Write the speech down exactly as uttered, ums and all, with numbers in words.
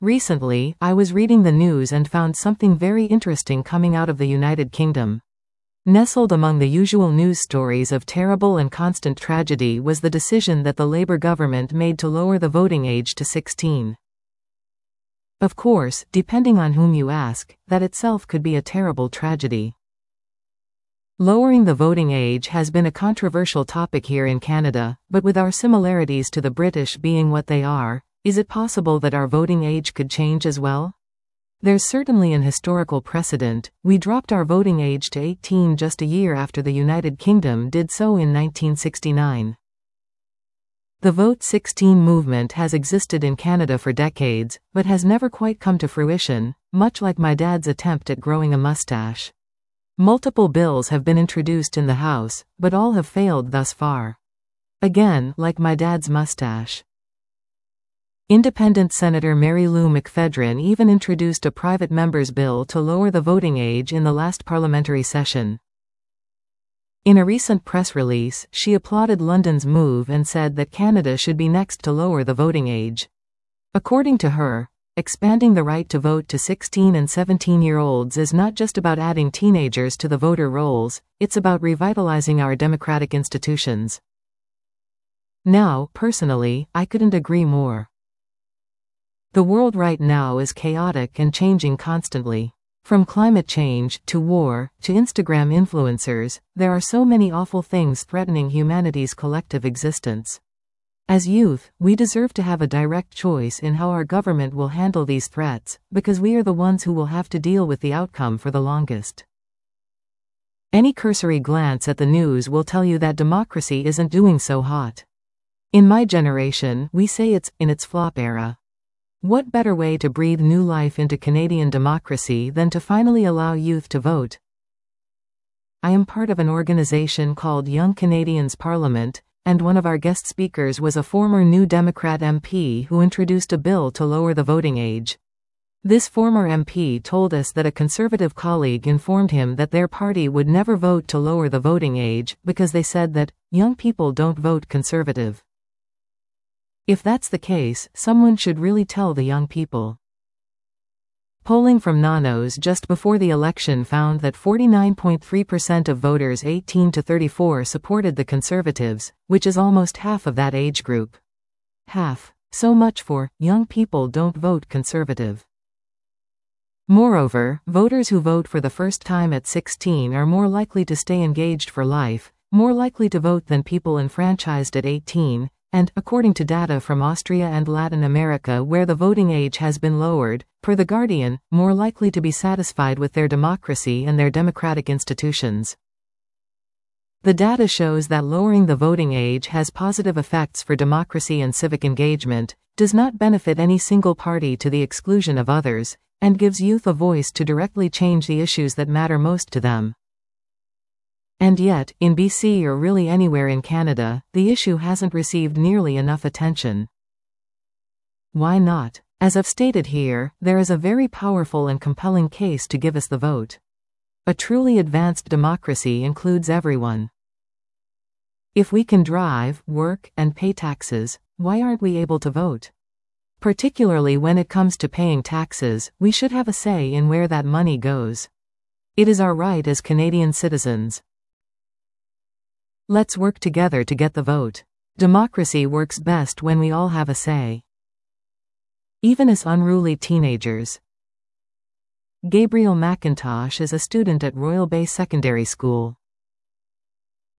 Recently, I was reading the news and found something very interesting coming out of the United Kingdom. Nestled among the usual news stories of terrible and constant tragedy was the decision that the Labour government made to lower the voting age to sixteen. Of course, depending on whom you ask, that itself could be a terrible tragedy. Lowering the voting age has been a controversial topic here in Canada, but with our similarities to the British being what they are, is it possible that our voting age could change as well? There's certainly an historical precedent. We dropped our voting age to eighteen just a year after the United Kingdom did so in nineteen sixty-nine. The Vote sixteen movement has existed in Canada for decades, but has never quite come to fruition, much like my dad's attempt at growing a mustache. Multiple bills have been introduced in the House, but all have failed thus far. Again, like my dad's mustache. Independent Senator Mary Lou McPhedran even introduced a private member's bill to lower the voting age in the last parliamentary session. In a recent press release, she applauded London's move and said that Canada should be next to lower the voting age. According to her, expanding the right to vote to sixteen and seventeen-year-olds is not just about adding teenagers to the voter rolls, it's about revitalizing our democratic institutions. Now, personally, I couldn't agree more. The world right now is chaotic and changing constantly. From climate change, to war, to Instagram influencers, there are so many awful things threatening humanity's collective existence. As youth, we deserve to have a direct choice in how our government will handle these threats, because we are the ones who will have to deal with the outcome for the longest. Any cursory glance at the news will tell you that democracy isn't doing so hot. In my generation, we say it's in its flop era. What better way to breathe new life into Canadian democracy than to finally allow youth to vote? I am part of an organization called Young Canadians Parliament, and one of our guest speakers was a former New Democrat M P who introduced a bill to lower the voting age. This former M P told us that a Conservative colleague informed him that their party would never vote to lower the voting age because they said that young people don't vote Conservative. If that's the case, someone should really tell the young people. Polling from Nanos just before the election found that forty-nine point three percent of voters eighteen to thirty-four supported the Conservatives, which is almost half of that age group. Half. So much for, young people don't vote Conservative. Moreover, voters who vote for the first time at sixteen are more likely to stay engaged for life, more likely to vote than people enfranchised at eighteen, and, according to data from Austria and Latin America where the voting age has been lowered, per The Guardian, more likely to be satisfied with their democracy and their democratic institutions. The data shows that lowering the voting age has positive effects for democracy and civic engagement, does not benefit any single party to the exclusion of others, and gives youth a voice to directly change the issues that matter most to them. And yet, in B C or really anywhere in Canada, the issue hasn't received nearly enough attention. Why not? As I've stated here, there is a very powerful and compelling case to give us the vote. A truly advanced democracy includes everyone. If we can drive, work, and pay taxes, why aren't we able to vote? Particularly when it comes to paying taxes, we should have a say in where that money goes. It is our right as Canadian citizens. Let's work together to get the vote. Democracy works best when we all have a say. Even as unruly teenagers. Gabriel McIntosh is a student at Royal Bay Secondary School.